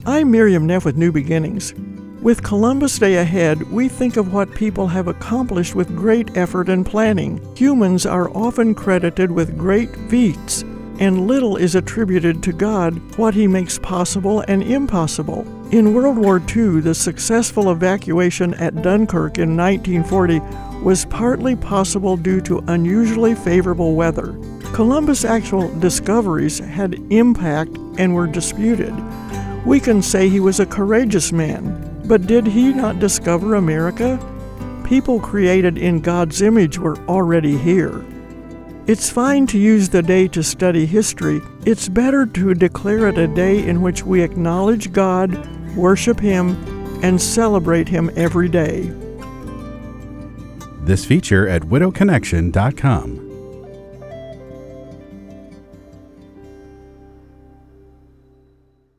I'm Miriam Neff with New Beginnings. With Columbus Day ahead, we think of what people have accomplished with great effort and planning. Humans are often credited with great feats, and little is attributed to God, what He makes possible and impossible. In World War II, the successful evacuation at Dunkirk in 1940 was partly possible due to unusually favorable weather. Columbus' actual discoveries had impact and were disputed. We can say he was a courageous man, but did he not discover America? People created in God's image were already here. It's fine to use the day to study history. It's better to declare it a day in which we acknowledge God, worship Him, and celebrate Him every day. This feature at widowconnection.com.